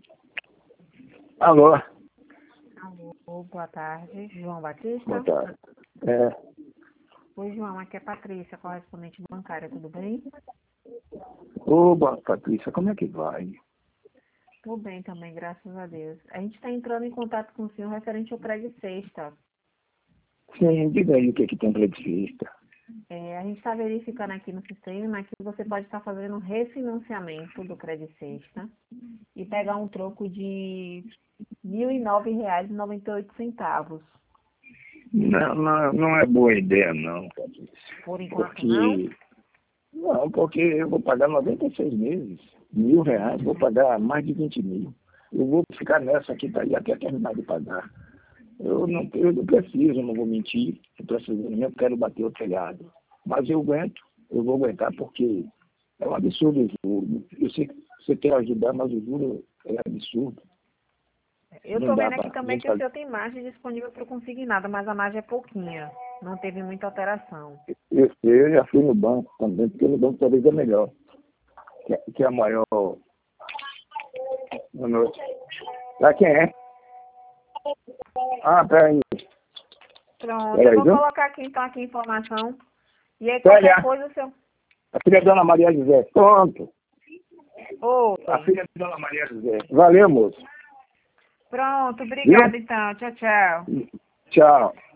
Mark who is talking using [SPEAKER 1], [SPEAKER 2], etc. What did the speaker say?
[SPEAKER 1] Alô,
[SPEAKER 2] Alô, boa tarde. João Batista?
[SPEAKER 1] boa tarde. É,
[SPEAKER 2] Oi, João, aqui é Patrícia, correspondente bancária, tudo bem?
[SPEAKER 1] Oba, Patrícia, como é que vai?
[SPEAKER 2] Tudo bem também, graças a Deus. A gente está entrando em contato com o senhor referente ao Crédito Sexta.
[SPEAKER 1] Sim, diga aí o que tem eletricista.
[SPEAKER 2] A gente está verificando aqui no sistema que você pode estar fazendo um refinanciamento do Crédito Sexta e pegar um troco de R$ 1.009,98.
[SPEAKER 1] Não é boa ideia não, Patrícia.
[SPEAKER 2] Por enquanto, não?
[SPEAKER 1] Porque eu vou pagar 96 meses, R$ 1.000, vou pagar mais de 20 mil. Eu vou ficar nessa aqui daí até terminar de pagar. Eu não preciso, não vou mentir, eu preciso mesmo, quero bater o telhado. Mas eu vou aguentar porque é um absurdo o juro. Eu sei que você quer ajudar, mas o juro é absurdo.
[SPEAKER 2] Eu
[SPEAKER 1] Não
[SPEAKER 2] estou
[SPEAKER 1] dá
[SPEAKER 2] vendo aqui
[SPEAKER 1] para
[SPEAKER 2] também que o senhor tem margem disponível para o consignado, mas a margem é pouquinha. Não teve muita alteração.
[SPEAKER 1] eu já fui no banco também, porque no banco talvez é melhor, que é a maior. Boa noite. Lá quem é? Ah, peraí.
[SPEAKER 2] Pronto, eu
[SPEAKER 1] Peraí,
[SPEAKER 2] vou
[SPEAKER 1] viu?
[SPEAKER 2] colocar aqui então aqui a informação. E aí
[SPEAKER 1] Olha,
[SPEAKER 2] qualquer coisa o senhor...
[SPEAKER 1] a filha da Dona Maria José. Pronto. A
[SPEAKER 2] Oi.
[SPEAKER 1] filha da Dona Maria José. Valeu, moço.
[SPEAKER 2] Pronto,
[SPEAKER 1] Viu?
[SPEAKER 2] obrigada então. Tchau, tchau.
[SPEAKER 1] Tchau.